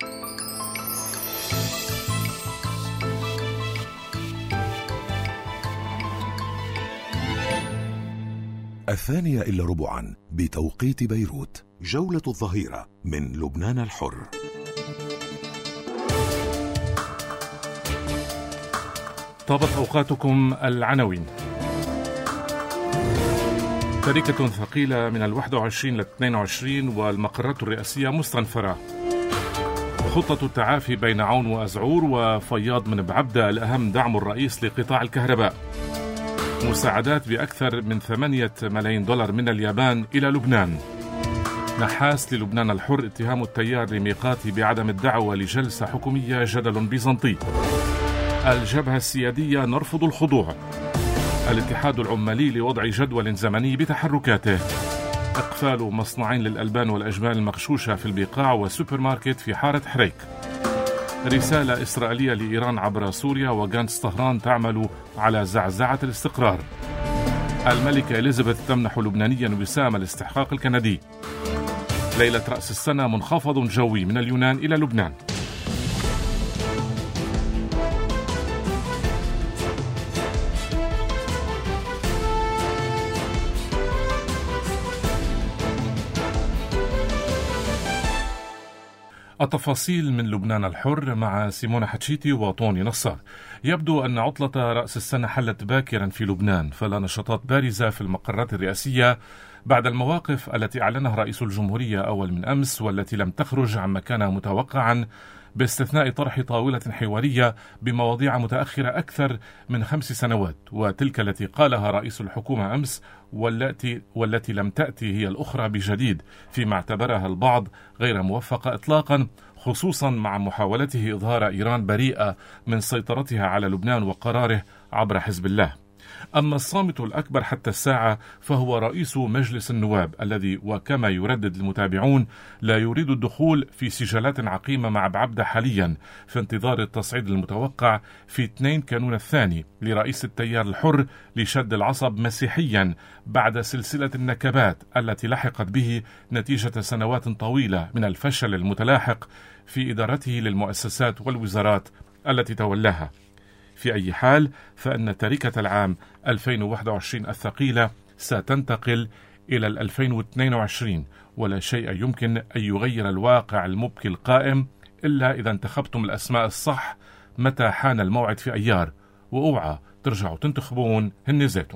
الثانية إلا ربعا بتوقيت بيروت، جولة الظهيرة من لبنان الحر. طابت أوقاتكم. العناوين: تركة ثقيلة من 21 ل 22 والمقرات الرئاسية مستنفرة. خطة التعافي بين عون وأزعور وفياض من بعبدة الأهم دعم الرئيس لقطاع الكهرباء. مساعدات بأكثر من 8 ملايين دولار من اليابان إلى لبنان. نحاس للبنان الحر اتهام التيار لميقاتي بعدم الدعوة لجلسة حكومية جدل بيزنطي. الجبهة السيادية نرفض الخضوع. الاتحاد العمالي لوضع جدول زمني بتحركاته. إقفال مصنعين للألبان والأجمال المغشوشة في البقاع وسوبر ماركت في حارة حريك. رسالة إسرائيلية لإيران عبر سوريا وغانتس طهران تعمل على زعزعة الاستقرار. الملكة إليزابيث تمنح لبنانيا وسام الاستحقاق الكندي. ليلة رأس السنة منخفض جوي من اليونان إلى لبنان. التفاصيل من لبنان الحر مع سيمونة حتشيتي وطوني نصار. يبدو أن عطلة رأس السنة حلت باكرا في لبنان، فلا نشاطات بارزة في المقرات الرئاسية بعد المواقف التي أعلنها رئيس الجمهورية أول من أمس والتي لم تخرج عما كان متوقعا، باستثناء طرح طاولة حوارية بمواضيع متأخرة أكثر من 5 سنوات، وتلك التي قالها رئيس الحكومة أمس والتي لم تأتي هي الأخرى بجديد، فيما اعتبرها البعض غير موفقة إطلاقا، خصوصا مع محاولته إظهار إيران بريئة من سيطرتها على لبنان وقراره عبر حزب الله. أما الصامت الأكبر حتى الساعة فهو رئيس مجلس النواب الذي، وكما يردد المتابعون، لا يريد الدخول في سجالات عقيمة مع بعبدة حاليا في انتظار التصعيد المتوقع في 2 كانون الثاني لرئيس التيار الحر لشد العصب مسيحيا بعد سلسلة النكبات التي لحقت به نتيجة سنوات طويلة من الفشل المتلاحق في إدارته للمؤسسات والوزارات التي تولاها. في أي حال فإن تركة العام 2021 الثقيلة ستنتقل إلى 2022، ولا شيء يمكن أن يغير الواقع المبكي القائم إلا إذا انتخبتم الأسماء الصح متى حان الموعد في أيار، وأوعى ترجعوا تنتخبون هن زيتون.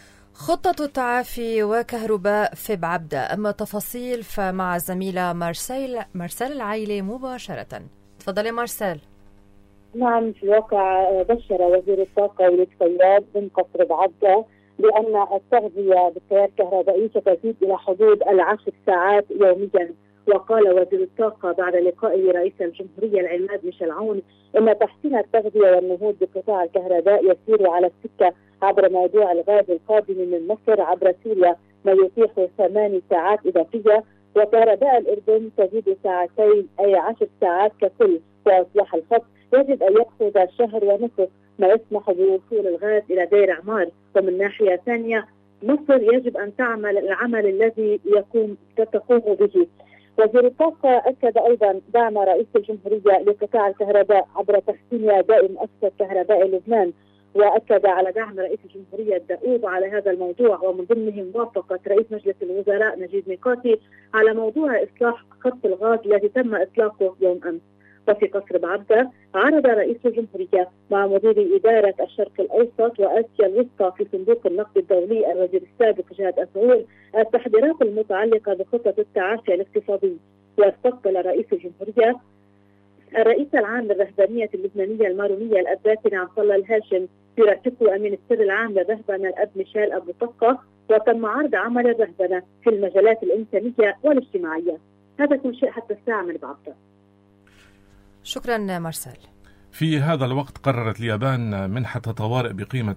خطة التعافي وكهرباء في بعبدة. أما تفاصيل فمع الزميلة مارسيل العايلي مباشرة. تفضلي مارسيل. نعم، في الواقع بشر وزير الطاقة وليد فياض من قصر بعبدة بأن التغذية بالتيار الكهربائي ستزيد إلى حدود 10 ساعات يوميا. وقال وزير الطاقة بعد لقائه رئيس الجمهورية العماد ميشيل عون أن تحسين التغذية والنهوض بقطاع الكهرباء يسير على السكة عبر موضوع الغاز القادم من مصر عبر سوريا، ما يتيح 8 ساعات إضافية، وكهرباء الأردن تزيد ساعتين أي 10 ساعات ككل. وأصبح الخط يجب أن يأخذ شهر ونصف ما يسمح بوصول الغاز إلى دير عمار. ومن ناحية ثانية مصر يجب أن تعمل العمل الذي تقوم به. وزير الطاقة أكد أيضا دعم رئيس الجمهورية لقطاع الكهرباء عبر تحسين أداء مؤسسة كهرباء لبنان، وأكد على دعم رئيس الجمهورية الدؤوب على هذا الموضوع، ومن ضمنهم موافقة رئيس مجلس الوزراء نجيب ميقاتي على موضوع إصلاح خط الغاز الذي تم إطلاقه يوم أمس. وفي قصر بعبدة عرض رئيس الجمهورية مع مدير إدارة الشرق الأوسط وآسيا الوسطى في صندوق النقد الدولي الوزير السابق جهاد أزعور التحضيرات المتعلقة بخطة التعافي الاقتصادي. واستقبل رئيس الجمهورية الرئيس العام للرهبانية اللبنانية المارونية الأب باسل عبد الله الهاشم يرافقه أمين السر العام للرهبنة الأب ميشيل أبو طقة، وتم عرض عمل الرهبنة في المجالات الإنسانية والاجتماعية. هذا كل شيء حتى الساعة من بعبدة. شكرا مارسيل. في هذا الوقت قررت اليابان منحة طوارئ بقيمة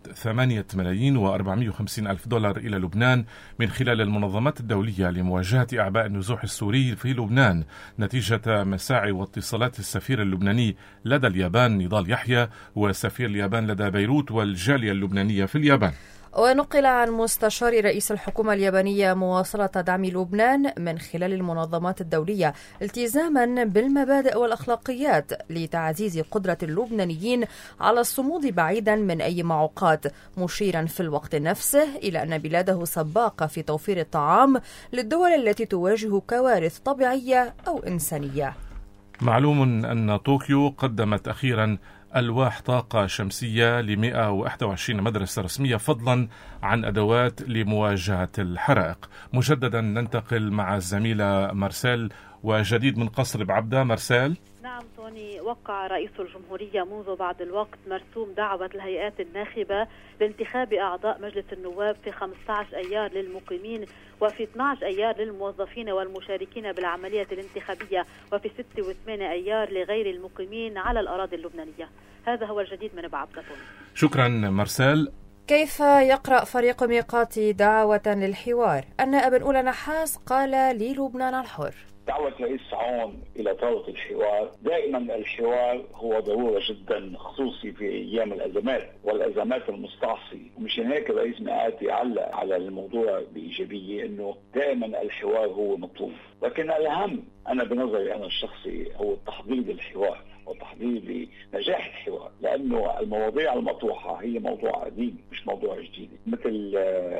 8,450,000 دولار إلى لبنان من خلال المنظمات الدولية لمواجهة أعباء النزوح السوري في لبنان، نتيجة مساعي واتصالات السفير اللبناني لدى اليابان نضال يحيى وسفير اليابان لدى بيروت والجالية اللبنانية في اليابان. ونقل عن مستشار رئيس الحكومة اليابانية مواصلة دعم لبنان من خلال المنظمات الدولية التزاما بالمبادئ والأخلاقيات لتعزيز قدرة اللبنانيين على الصمود بعيدا من أي معوقات، مشيرا في الوقت نفسه إلى أن بلاده سباقة في توفير الطعام للدول التي تواجه كوارث طبيعية أو إنسانية. معلوم أن طوكيو قدمت أخيرا ألواح طاقة شمسية ل 121 مدرسة رسمية فضلا عن أدوات لمواجهة الحرائق. مجددا ننتقل مع الزميلة مرسال وجديد من قصر بعبدة. مرسال. نعم توني، وقع رئيس الجمهورية منذ بعض الوقت مرسوم دعوة الهيئات الناخبة لانتخاب أعضاء مجلس النواب في 15 أيار للمقيمين وفي 12 أيار للموظفين والمشاركين بالعملية الانتخابية وفي 6 و8 أيار لغير المقيمين على الأراضي اللبنانية. هذا هو الجديد من بعبدة. شكرا مرسال. كيف يقرأ فريق ميقاتي دعوة للحوار؟ النائب الأولى نحاس قال للبنان الحر: دعوة رئيس عون إلى طاولة الحوار. دائما الحوار هو ضرورة جدا، خصوصي في أيام الأزمات والأزمات المستعصية، ومشان هيك رئيس ميقاتي علق على الموضوع بإيجابية أنه دائما الحوار هو مطلوب. لكن الأهم أنا بنظري أنا الشخصي هو التحضير للحوار وتحضير لنجاح الحوار، لأنه المواضيع المطروحة هي موضوع قديم مش موضوع جديد، مثل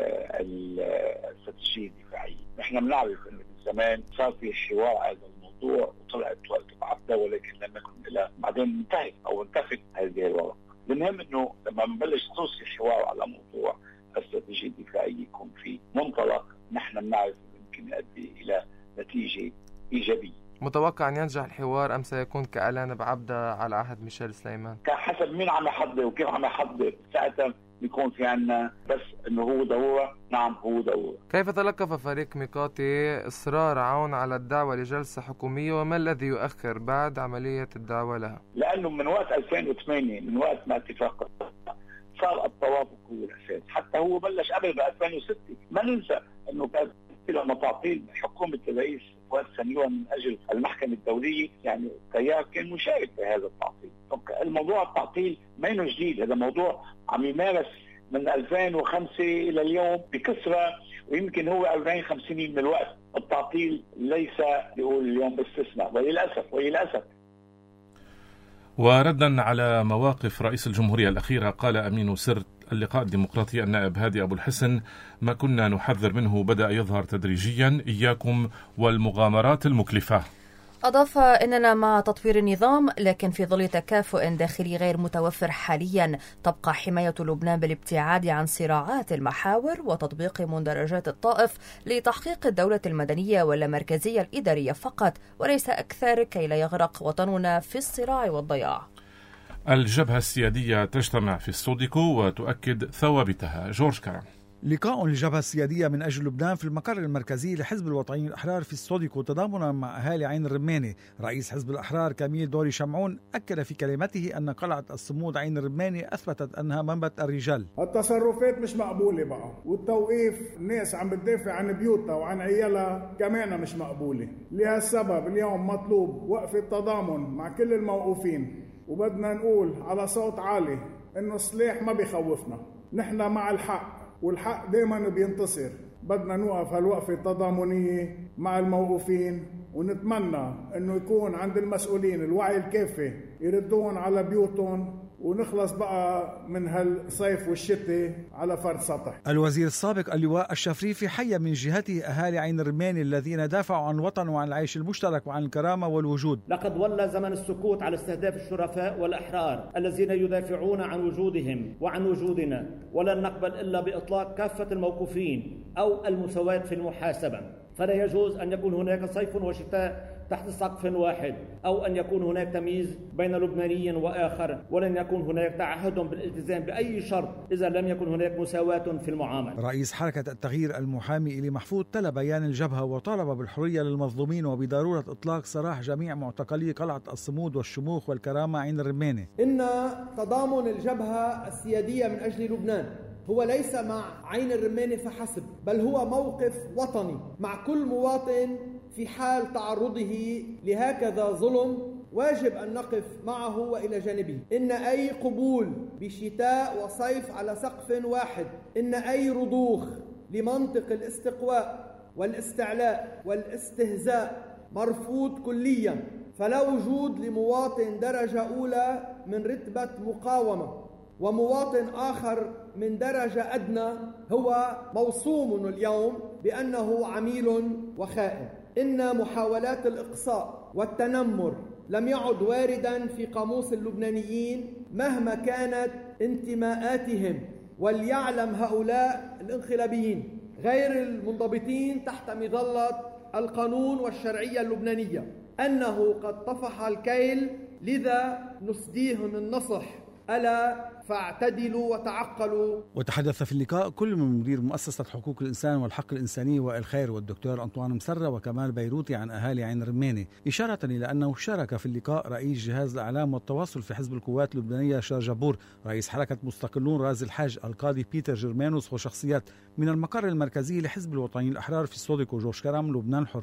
الاستراتيجية الدفاعية. نحن بنعرف أنه زمان صار في حوار على الموضوع وطلعت وقت بعبدة، ولكن لم يكن إلى بعدين انتهت أو انتفت هذه الورقة. المهم أنه لما نبلش نوصي حوار على موضوع الاستراتيجية الدفاعية يكون في منطلق نحن بنعرف يمكن يؤدي إلى نتيجة إيجابية. متوقع أن ينجح الحوار أم سيكون كإعلان بعبدة على عهد ميشيل سليمان؟ حسب مين عم يحضر وكيف عم يحضر، ساعتها بيكون في عنا بس انه هو ضرورة. نعم هو ضرورة. كيف تلقف فريق ميقاتي إصرار عون على الدعوة لجلسة حكومية، وما الذي يؤخر بعد عملية الدعوة لها؟ لأنه من وقت 2008 من وقت ما اتفاق صار التوافق هو الأساس، حتى هو بلش قبل ب 2006. ما ننسى انه كان لما تعطيل حكومة الرئيس فؤاد سنيوة من أجل المحكمة الدولية، يعني التيار كان مشارك في هذا التعطيل. الموضوع التعطيل ما إنه جديد، هذا موضوع عم يمارس من 2005 إلى اليوم بكثرة، ويمكن هو 40-50 من الوقت. التعطيل ليس يقول اليوم استثناء، وللأسف. وردا على مواقف رئيس الجمهورية الأخيرة، قال أمين سر اللقاء الديمقراطي النائب هادي أبو الحسن: ما كنا نحذر منه بدأ يظهر تدريجيا، إياكم والمغامرات المكلفة. أضاف: إننا مع تطوير النظام، لكن في ظل تكافؤ داخلي غير متوفر حاليا، تبقى حماية لبنان بالابتعاد عن صراعات المحاور وتطبيق مندرجات الطائف لتحقيق الدولة المدنية واللامركزية الإدارية فقط، وليس أكثر، كي لا يغرق وطننا في الصراع والضياع. الجبهة السيادية تجتمع في السوديكو وتؤكد ثوابتها. جورج كرم. لقاء للجبهة السيادية من أجل لبنان في المقر المركزي لحزب الوطنيين الأحرار في السوديكو تضامنا مع أهالي عين الرماني. رئيس حزب الأحرار كميل دوري شمعون أكد في كلمته أن قلعة الصمود عين الرماني أثبتت أنها منبت الرجال. التصرفات مش مقبولة بقى، والتوقيف الناس عم بتدافع عن بيوتها وعن عيالها كمان مش مقبولة. لهالسبب اليوم مطلوب وقفة تضامن مع كل الموقوفين، وبدنا نقول على صوت عالي إنه السلاح ما بيخوفنا، نحن مع الحق والحق دائما بينتصر. بدنا نوقف هالوقفة التضامنية مع الموقوفين، ونتمنى انه يكون عند المسؤولين الوعي الكافي يردون على بيوتهم، ونخلص بقى من هالصيف والشتاء على فرد سطح. الوزير السابق اللواء الشفريفي حيا من جهته أهالي عين الرماني الذين دافعوا عن الوطن وعن العيش المشترك وعن الكرامة والوجود. لقد ولى زمن السكوت على استهداف الشرفاء والأحرار الذين يدافعون عن وجودهم وعن وجودنا، ولن نقبل إلا بإطلاق كافة الموقوفين أو المساواة في المحاسبة. فلا يجوز أن يكون هناك صيف وشتاء تحت سقف واحد، أو أن يكون هناك تمييز بين لبناني وآخر، ولن يكون هناك تعهد بالالتزام بأي شرط إذا لم يكن هناك مساواة في المعاملة. رئيس حركة التغيير المحامي إلي محفوظ تلا بيان الجبهة وطالب بالحرية للمظلومين وبضرورة إطلاق سراح جميع معتقلي قلعة الصمود والشموخ والكرامة عين الرماني. إن تضامن الجبهة السيادية من أجل لبنان هو ليس مع عين الرماني فحسب، بل هو موقف وطني مع كل مواطن في حال تعرضه لهكذا ظلم واجب أن نقف معه وإلى جانبه. إن أي قبول بشتاء وصيف على سقف واحد، إن أي رضوخ لمنطق الاستقواء والاستعلاء والاستهزاء مرفوض كليا، فلا وجود لمواطن درجة أولى من رتبة مقاومة ومواطن آخر من درجة أدنى هو موصوم اليوم بأنه عميل وخائن. إن محاولات الإقصاء والتنمر لم يعد واردا في قاموس اللبنانيين مهما كانت انتماءاتهم، وليعلم هؤلاء الانقلابيين غير المنضبطين تحت مظلة القانون والشرعية اللبنانية أنه قد طفح الكيل، لذا نسديهم النصح ألا فاعتدلوا وتعقلوا. وتحدث في اللقاء كل من مدير مؤسسة حقوق الإنسان والحق الإنساني وائل خير والدكتور أنطوان مسرة وكمال بيروتي عن أهالي عين الرماني، إشارة إلى أنه شارك في اللقاء رئيس جهاز الإعلام والتواصل في حزب القوات اللبنانية شار جبور، رئيس حركة مستقلون رازي الحاج، القاضي بيتر جرمانوس وشخصيات من المقر المركزي لحزب الوطنيين الأحرار في الصودق وجوش كرم لبنان الحر.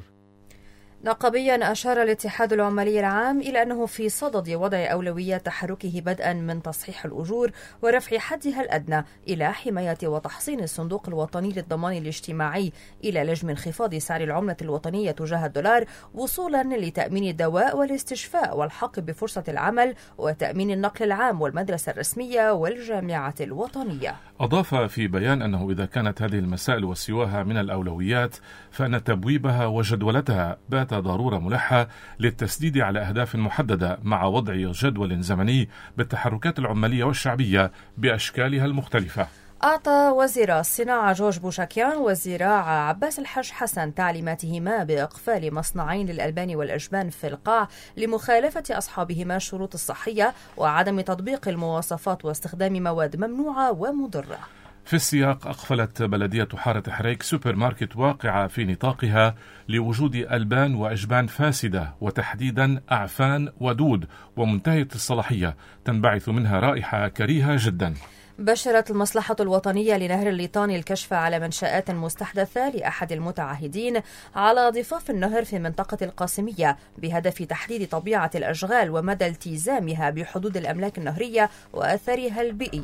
نقابيا أشار الاتحاد العمالي العام إلى أنه في صدد وضع أولويات تحركه بدءا من تصحيح الأجور ورفع حدها الأدنى إلى حماية وتحصين الصندوق الوطني للضمان الاجتماعي إلى لجم انخفاض سعر العملة الوطنية تجاه الدولار وصولا لتأمين الدواء والاستشفاء والحق بفرصة العمل وتأمين النقل العام والمدرسة الرسمية والجامعة الوطنية. أضاف في بيان أنه إذا كانت هذه المسائل وسواها من الأولويات فإن تبويبها وجدولتها بات ضرورة ملحة للتسديد على أهداف محددة مع وضع جدول زمني بالتحركات العمالية والشعبية بأشكالها المختلفة. أعطى وزير الصناعة جورج بوشاكيان والزراعة عباس الحاج حسن تعليماتهما بإقفال مصنعين للألبان والأجبان في القاع لمخالفة أصحابهما الشروط الصحية وعدم تطبيق المواصفات واستخدام مواد ممنوعة ومضرة. في السياق أقفلت بلدية حارة حريك سوبر ماركت واقعة في نطاقها لوجود ألبان وأجبان فاسدة وتحديدا أعفان ودود ومنتهية الصلاحية تنبعث منها رائحة كريهة جدا. بشرت المصلحة الوطنية لنهر الليطان الكشف على منشآت مستحدثة لأحد المتعهدين على ضفاف النهر في منطقة القاسمية بهدف تحديد طبيعة الأشغال ومدى التزامها بحدود الأملاك النهرية وأثرها البيئي.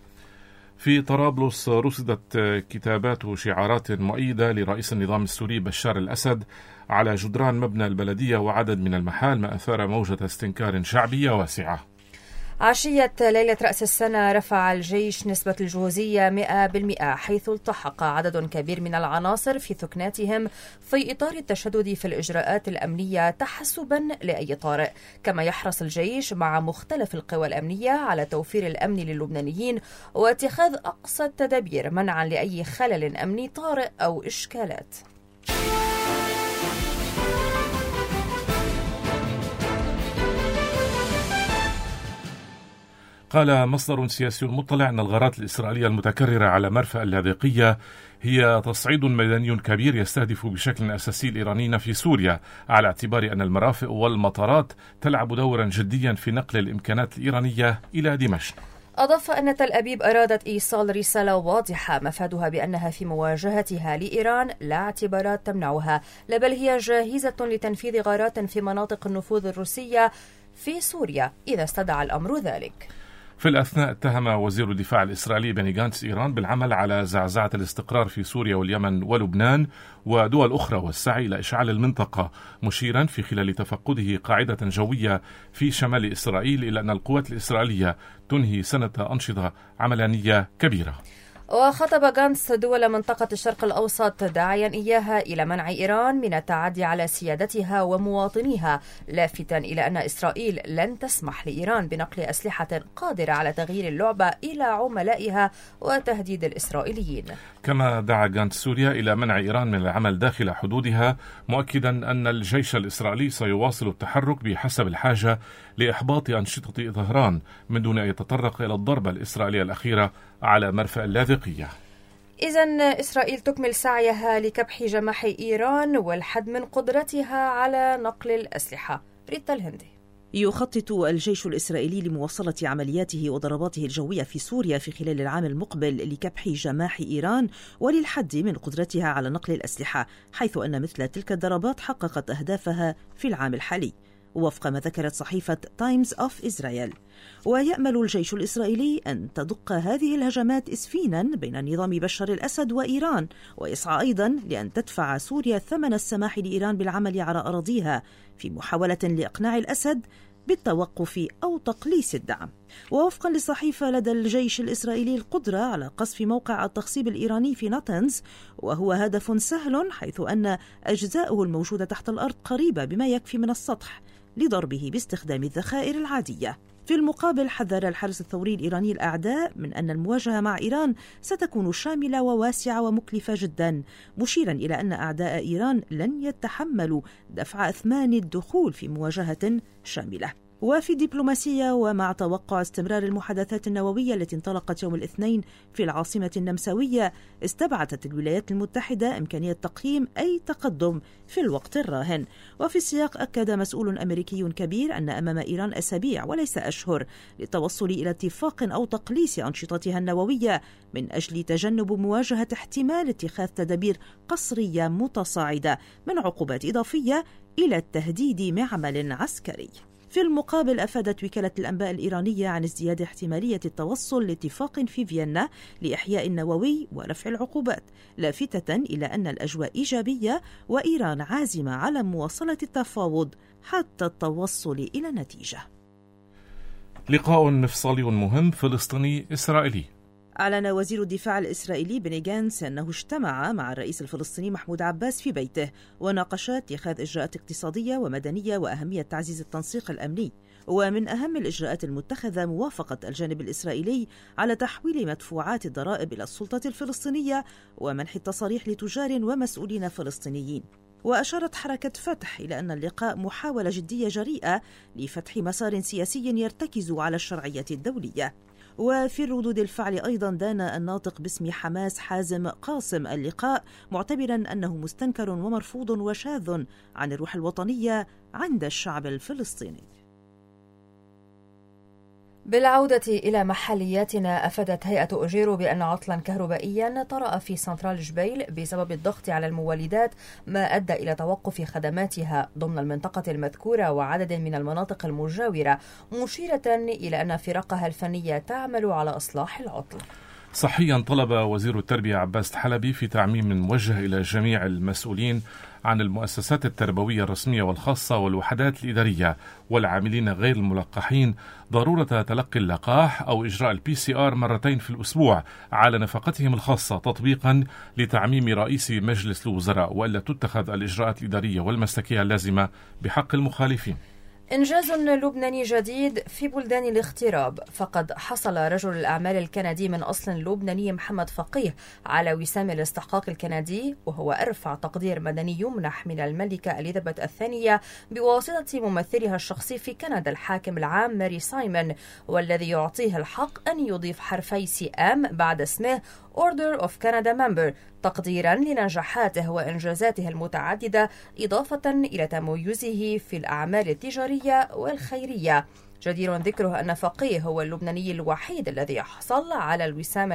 في طرابلس رصدت كتابات وشعارات مؤيدة لرئيس النظام السوري بشار الأسد على جدران مبنى البلدية وعدد من المحال، ما أثار موجة استنكار شعبية واسعة. عشية ليلة رأس السنة رفع الجيش نسبة الجهوزية 100%، حيث التحق عدد كبير من العناصر في ثكناتهم في إطار التشدد في الإجراءات الأمنية تحسبا لأي طارئ. كما يحرص الجيش مع مختلف القوى الأمنية على توفير الأمن للبنانيين واتخاذ أقصى التدابير منعا لأي خلل أمني طارئ أو إشكالات. قال مصدر سياسي مطلع أن الغارات الإسرائيلية المتكررة على مرفأ اللاذقية هي تصعيد ميداني كبير يستهدف بشكل أساسي الإيرانيين في سوريا، على اعتبار أن المرافق والمطارات تلعب دورا جديا في نقل الإمكانات الإيرانية إلى دمشق. أضاف أن تل أبيب أرادت إيصال رسالة واضحة مفادها بأنها في مواجهتها لإيران لا اعتبارات تمنعها، بل هي جاهزة لتنفيذ غارات في مناطق النفوذ الروسية في سوريا إذا استدعى الأمر ذلك. في الأثناء اتهم وزير الدفاع الإسرائيلي بني غانتس إيران بالعمل على زعزعة الاستقرار في سوريا واليمن ولبنان ودول أخرى والسعي إلى إشعال المنطقة، مشيرا في خلال تفقده قاعدة جوية في شمال إسرائيل إلى أن القوات الإسرائيلية تنهي سنة أنشطة عملانية كبيرة. وخطب غانتس دول منطقة الشرق الأوسط داعيا إياها إلى منع إيران من التعدي على سيادتها ومواطنيها، لافتا إلى أن إسرائيل لن تسمح لإيران بنقل أسلحة قادرة على تغيير اللعبة إلى عملائها وتهديد الإسرائيليين. كما دعا غانتس سوريا إلى منع إيران من العمل داخل حدودها، مؤكدا أن الجيش الإسرائيلي سيواصل التحرك بحسب الحاجة لإحباط أنشطة طهران من دون أن يتطرق إلى الضربة الإسرائيلية الأخيرة على مرفأ اللاذقية. إذن إسرائيل تكمل سعيها لكبح جماح إيران والحد من قدرتها على نقل الأسلحة. ريتا الهندي. يخطط الجيش الإسرائيلي لمواصلة عملياته وضرباته الجوية في سوريا في خلال العام المقبل لكبح جماح إيران وللحد من قدرتها على نقل الأسلحة، حيث أن مثل تلك الضربات حققت أهدافها في العام الحالي. وفق ما ذكرت صحيفة تايمز أوف إسرائيل. ويأمل الجيش الإسرائيلي أن تدق هذه الهجمات إسفينا بين نظام بشار الأسد وإيران، ويسعى أيضا لأن تدفع سوريا ثمن السماح لإيران بالعمل على أراضيها في محاولة لإقناع الأسد بالتوقف أو تقليص الدعم. ووفقا للصحيفة لدى الجيش الإسرائيلي القدرة على قصف موقع التخصيب الإيراني في ناتنز، وهو هدف سهل حيث أن أجزاؤه الموجودة تحت الأرض قريبة بما يكفي من السطح لضربه باستخدام الذخائر العادية. في المقابل حذر الحرس الثوري الإيراني الأعداء من أن المواجهة مع إيران ستكون شاملة وواسعة ومكلفة جدا، مشيرا إلى أن أعداء إيران لن يتحملوا دفع أثمان الدخول في مواجهة شاملة. وفي الدبلوماسية، ومع توقع استمرار المحادثات النووية التي انطلقت يوم الاثنين في العاصمة النمساوية، استبعدت الولايات المتحدة إمكانية تقييم أي تقدم في الوقت الراهن. وفي السياق أكد مسؤول أمريكي كبير أن أمام إيران أسابيع وليس أشهر للتوصل إلى اتفاق أو تقليص أنشطتها النووية من أجل تجنب مواجهة احتمال اتخاذ تدابير قسرية متصاعدة من عقوبات إضافية إلى التهديد بعمل عسكري. في المقابل، أفادت وكالة الأنباء الإيرانية عن ازدياد احتمالية التوصل لاتفاق في فيينا لإحياء النووي ورفع العقوبات، لافتة إلى أن الأجواء إيجابية وإيران عازمة على مواصلة التفاوض حتى التوصل إلى نتيجة. لقاء مفصلي مهم فلسطيني إسرائيلي. أعلن وزير الدفاع الإسرائيلي بني جانتس أنه اجتمع مع الرئيس الفلسطيني محمود عباس في بيته، وناقشا اتخاذ إجراءات اقتصادية ومدنية وأهمية تعزيز التنسيق الأمني. ومن أهم الإجراءات المتخذة موافقة الجانب الإسرائيلي على تحويل مدفوعات الضرائب إلى السلطة الفلسطينية ومنح التصاريح لتجار ومسؤولين فلسطينيين. وأشارت حركة فتح إلى أن اللقاء محاولة جدية جريئة لفتح مسار سياسي يرتكز على الشرعية الدولية. وفي ردود الفعل أيضا دان الناطق باسم حماس حازم قاسم اللقاء، معتبرا أنه مستنكر ومرفوض وشاذ عن الروح الوطنية عند الشعب الفلسطيني. بالعودة إلى محلياتنا، أفادت هيئة أجيرو بأن عطلا كهربائيا طرأ في سنترال جبيل بسبب الضغط على المولدات، ما أدى إلى توقف خدماتها ضمن المنطقة المذكورة وعدد من المناطق المجاورة، مشيرة إلى أن فرقها الفنية تعمل على إصلاح العطل. صحيا طلب وزير التربية عباس حلبي في تعميم موجه إلى جميع المسؤولين عن المؤسسات التربوية الرسمية والخاصة والوحدات الإدارية والعاملين غير الملقحين ضرورة تلقي اللقاح أو إجراء الPCR مرتين في الأسبوع على نفقتهم الخاصة، تطبيقا لتعميم رئيس مجلس الوزراء، وإلا تتخذ الإجراءات الإدارية والمسلكية اللازمة بحق المخالفين. إنجاز لبناني جديد في بلدان الاغتراب، فقد حصل رجل الأعمال الكندي من أصل لبناني محمد فقيه على وسام الاستحقاق الكندي، وهو أرفع تقدير مدني يمنح من الملكة إليزابيث الثانية بواسطة ممثلها الشخصي في كندا الحاكم العام ماري سايمون، والذي يعطيه الحق أن يضيف حرفي CM بعد اسمه Order of Canada Member، تقديرا لنجاحاته وإنجازاته المتعددة، إضافة إلى تميزه في الأعمال التجارية والخيرية. جدير ذكره أن فقيه هو اللبناني الوحيد الذي حصل على الوسام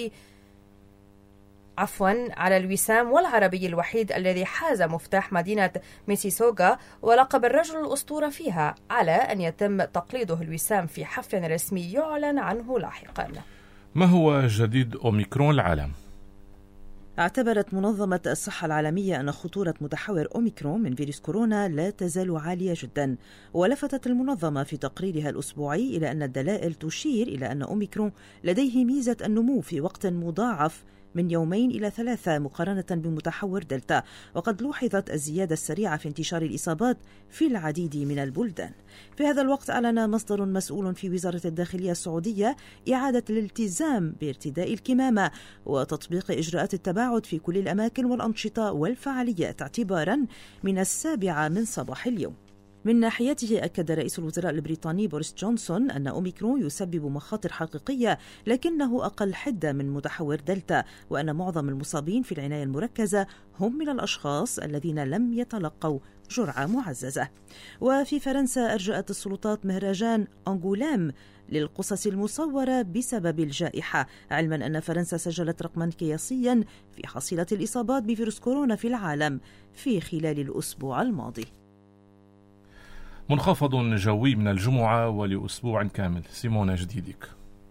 والعربي الوحيد الذي حاز مفتاح مدينة ميسيسوغا ولقب الرجل الأسطورة فيها، على أن يتم تقليده الوسام في حفل رسمي يعلن عنه لاحقا. ما هو جديد أوميكرون العالم؟ اعتبرت منظمة الصحة العالمية أن خطورة متحور أوميكرون من فيروس كورونا لا تزال عالية جدا، ولفتت المنظمة في تقريرها الأسبوعي إلى أن الدلائل تشير إلى أن أوميكرون لديه ميزة النمو في وقت مضاعف من 2 إلى 3 مقارنة بمتحور دلتا، وقد لوحظت الزيادة السريعة في انتشار الإصابات في العديد من البلدان. في هذا الوقت أعلن مصدر مسؤول في وزارة الداخلية السعودية إعادة الالتزام بارتداء الكمامة وتطبيق إجراءات التباعد في كل الأماكن والأنشطة والفعاليات اعتبارا من 7 من صباح اليوم. من ناحيته أكد رئيس الوزراء البريطاني بوريس جونسون أن أوميكرون يسبب مخاطر حقيقية لكنه أقل حدة من متحور دلتا، وأن معظم المصابين في العناية المركزة هم من الأشخاص الذين لم يتلقوا جرعة معززة. وفي فرنسا أرجأت السلطات مهرجان أنغولام للقصص المصورة بسبب الجائحة، علما أن فرنسا سجلت رقما قياسيا في حصيلة الإصابات بفيروس كورونا في العالم في خلال الأسبوع الماضي. منخفض جوي من الجمعة ولأسبوع كامل. سيمونا جديدك.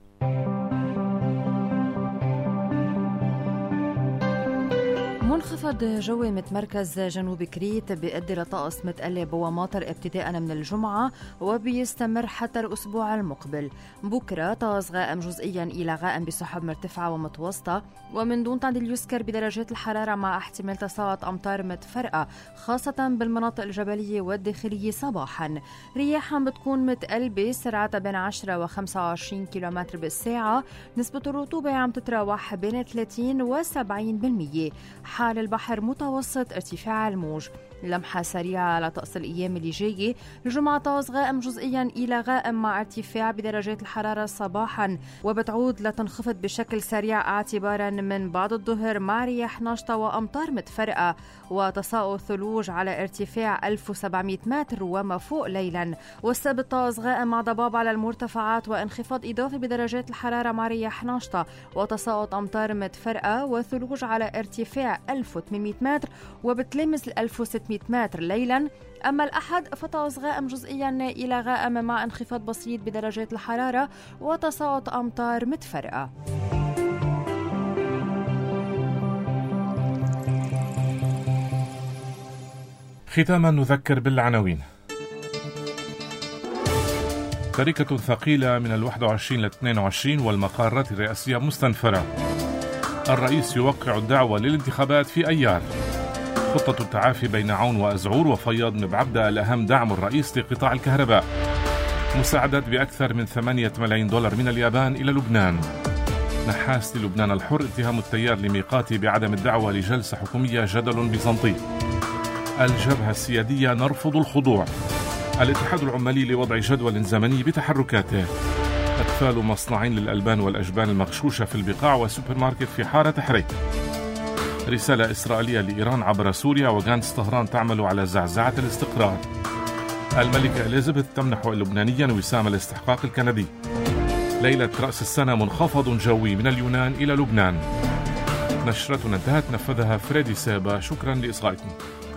منخفض جوي متمركز جنوب كريت بيؤدي لطقس متقلب وماطر ابتداء من الجمعة وبيستمر حتى الأسبوع المقبل. بكرة طقس غائم جزئيا إلى غائم بسحب مرتفعة ومتوسطة ومن دون تعديل يسكر بدرجات الحرارة مع احتمال تساقط أمطار متفرقة خاصة بالمناطق الجبلية والداخلية صباحا. رياحا بتكون متقلبة سرعتها بين 10 و 25 كيلومتر بالساعة. نسبة الرطوبة عم تتراوح بين 30 و 70%. حال البحر متوسط ارتفاع الموج. لمحة سريعة على طقس الأيام اللي جاية. الجمعة طقس غائم جزئيا إلى غائم مع ارتفاع بدرجات الحرارة صباحا وبتعود لتنخفض بشكل سريع اعتبارا من بعد الظهر مع رياح ناشطة وأمطار متفرقة وتساقط ثلوج على ارتفاع 1700 متر وما فوق ليلا. والسبت طقس غائم مع ضباب على المرتفعات وانخفاض إضافي بدرجات الحرارة مع رياح ناشطة وتساقط أمطار متفرقة وثلوج على ارتفاع 1800 متر وبتلمس 1600 متر ليلا. أما الأحد فطقس غائم جزئيا إلى غائم مع انخفاض بسيط بدرجات الحرارة وتساقط أمطار متفرقة. ختاما نذكر بالعناوين. تركة ثقيلة من 21 ل 22 والمقارات الرئاسية مستنفرة. الرئيس يوقع الدعوة للانتخابات في أيار. خطة التعافي بين عون وأزعور وفياض بن بعبدة الأهم دعم الرئيس لقطاع الكهرباء. مساعدات بأكثر من 8 ملايين دولار من اليابان إلى لبنان. نحاس للبنان الحر اتهام التيار لميقاتي بعدم الدعوة لجلسة حكومية جدل بيزنطي. الجبهة السيادية نرفض الخضوع. الاتحاد العمالي لوضع جدول زمني بتحركاته. أطفال مصنعين للألبان والأجبان المغشوشة في البقاع وسوبر ماركت في حارة حريق. رسالة إسرائيلية لإيران عبر سوريا وغانتس طهران تعمل على زعزعة الاستقرار. الملكة إليزابيث تمنح اللبنانيا وسام الاستحقاق الكندي. ليلة رأس السنة منخفض جوي من اليونان إلى لبنان. نشرتنا انتهت، نفذها فريدي سابا. شكرا لإصغائكم.